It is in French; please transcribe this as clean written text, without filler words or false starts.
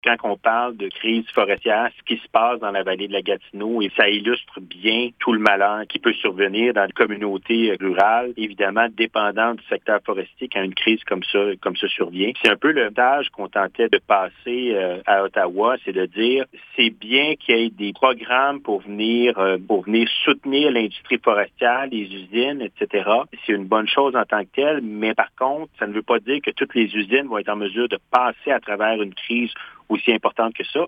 quand on parle de crise forestière, ce qui se passe dans la vallée de la Gatineau, et ça illustre bien tout le malheur qui peut survenir dans les communautés rurales, évidemment dépendant du secteur forestier quand une crise comme ça survient. C'est un peu le message qu'on tentait de passer à Ottawa, c'est de dire c'est bien qu'il y ait des programmes pour venir soutenir l'industrie forestière, les usines, etc. C'est une bonne chose en tant que telle, mais par contre, ça ne veut pas dire que toutes les usines vont être en mesure de passer à travers une crise aussi importante que ça.